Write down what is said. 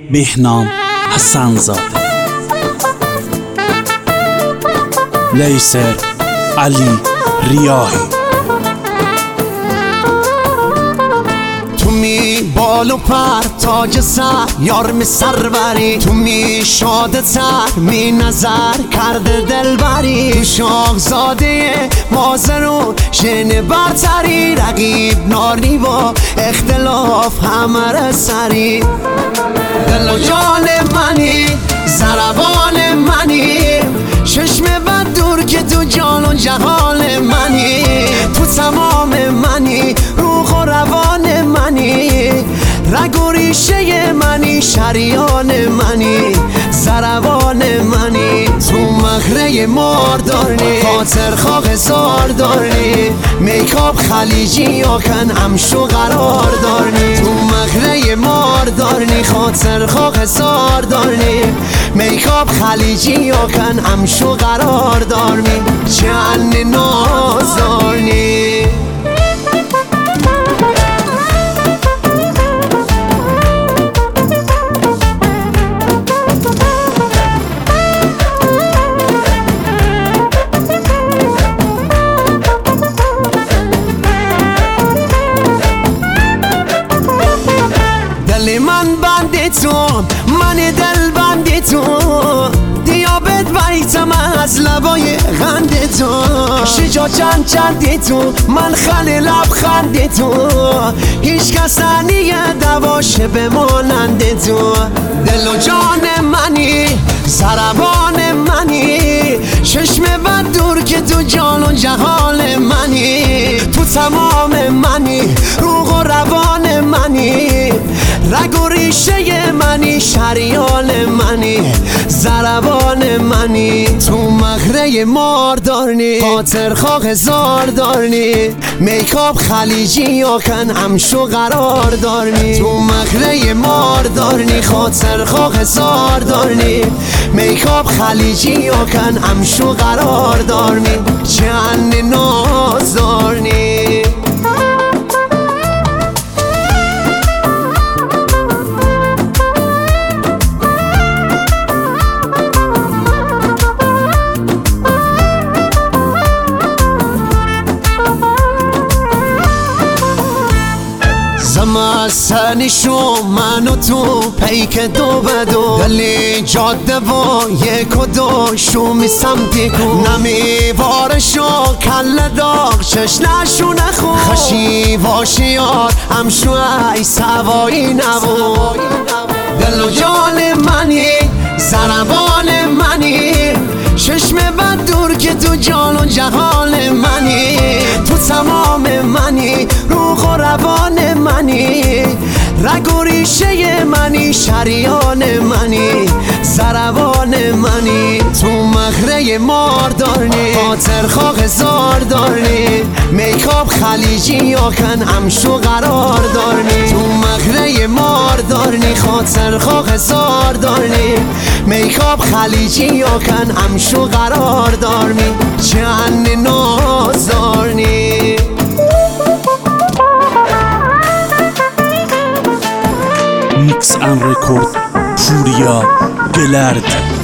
بهنام حسن‌زاده، لیسر علی ریاحی. تو می بال و پر تاج سر یار می سروری، تو می شاد تر می نظر کرده دلبری، تو شاهزاده مازرون شن برتری، رقیب ناری با اختلاف همه سری. دل و جان منی زربان منی، چشم بد دور که تو جان و جهان منی، تو تمام منی روح و روان منی، رگ و ریشه منی شریان منی، زربان منی، تو مخره ماردارنی خاطر خواه زار دارنی، میکاب خلیجی یا کن امشو قرار دارنی، تو مخره ماردارنی خاطر خواه زار دارنی، میکاب خلیجی یا کن امشو قرار دارنی، چند نازارنی. دل من بند تو، من دل بند تو، دیابت بریتم از لبای غند تو، شجا چند تو، من خل لبخند تو، هیچ کس نیه دواشه بمانند تو. دل و جان منی زربان منی، چشم بد دور که تو جان و جهان منی، تو تمام منی روح و روان منی، رگ و ریشه منی شریان منی، زربان منی، تو مخره ماردارنی خاطر خواه زار دارنی، میکاب خلیجی یا کن امشو قرار دارنی، تو مخره ماردارنی خاطر خواه زار دارنی، میکاب خلیجی یا کن امشو قرار دارنی، چند نازارنی. زمستنی شو من و تو پیک دو بدو، دلی جاده و یک و دو شو می سمتی کو، نمی وارشو کل داغ چش نشو نخو، خشی واشیار همشو ای سوایی نبو. دل و جان منی زربان منی، چشم بد دور که تو جان و جهان منی، تو تمام منی روح و روان منی، رگ و ریشه منی شریان منی، زربان منی، تو مخره ماردارنی خاطر خواه زار دارنی، میکاب خلیجی یا کن امشو قرار دارنی، تو مخره ماردارنی خاطر خواه زار دارنی، میکاب خلیجی یا کن امشو قرار دارنی، چند نازارنی. میکس ان رکورد پوریا گلرد.